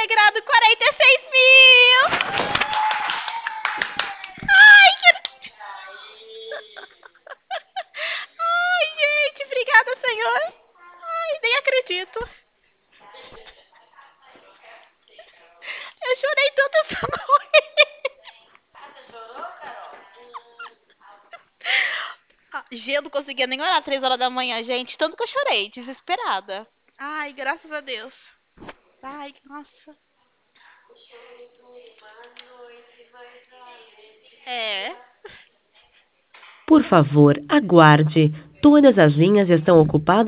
integrado 46 mil! Ai, que... Ai, gente, obrigada, Senhor. Ai, nem acredito. Eu chorei tanto essa noite. Ah, G, eu não conseguia nem orar 3 horas da manhã, gente. Tanto que eu chorei, desesperada. Ai, graças a Deus. Ai, nossa. É. Por favor, aguarde. Todas as linhas estão ocupadas.